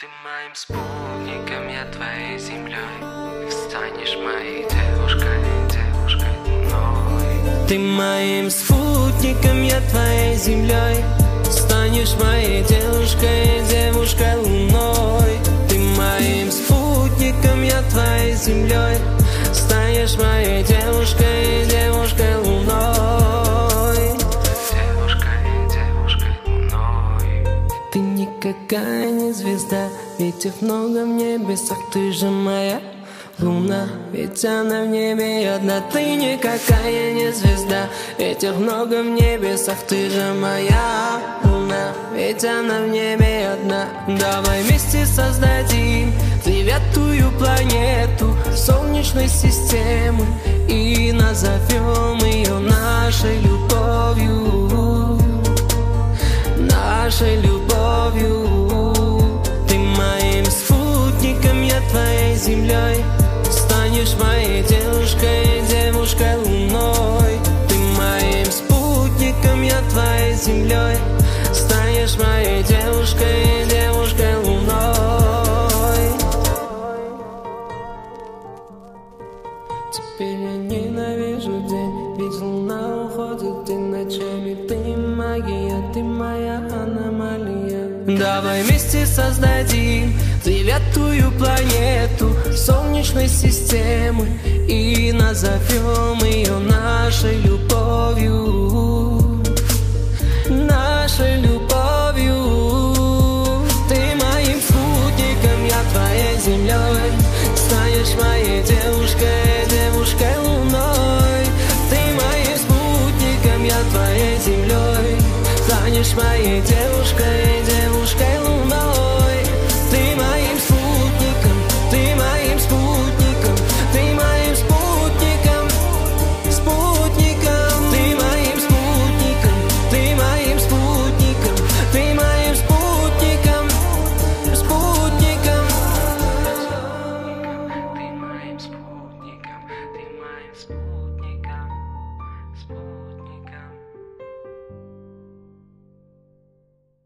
Ты моим спутником, я твоей землей. Ты станешь моей девушкой, девушкой луной. Ты моим спутником, я твоей землей. Станешь моей девушкой, девушкой луной. Ты моим спутником, я твоей землей. Станешь моей девушкой, девушкой луной. Девушкой, девушкой луной. Ты никакая не звезда, ведь их много в небесах. Ты же моя луна, ведь она в небе одна. Ты никакая не звезда, ведь их много в небесах. Ты же моя луна, ведь она в небе одна. Давай вместе создадим девятую планету Солнечной системы и назовем ее нашей любовью, нашей любовью. Ты моим спутником, я твоей землей. Станешь моей девушкой, девушкой луной. Ты моим спутником, я твоей землей. Станешь моей девушкой, девушкой луной. Теперь я ненавижу день, ведь луна уходит и ночами. Ты магия, ты моя аномалия. Давай вместе создадим девятую планету Солнечной системы и назовем ее нашей любовью, нашей любовью. Ты моим спутником, я твоей землей. Станешь моей девушкой, девушкой луной. Ты моим спутником, я твоей землей. Станешь моей девушкой, девушкой луной. Ты моим спутником, ты моим спутником, ты моим спутником, спутником. Ты моим спутником, ты моим спутником, ты моим спутником, спутником. Ты моим спутником, ты моим спутником.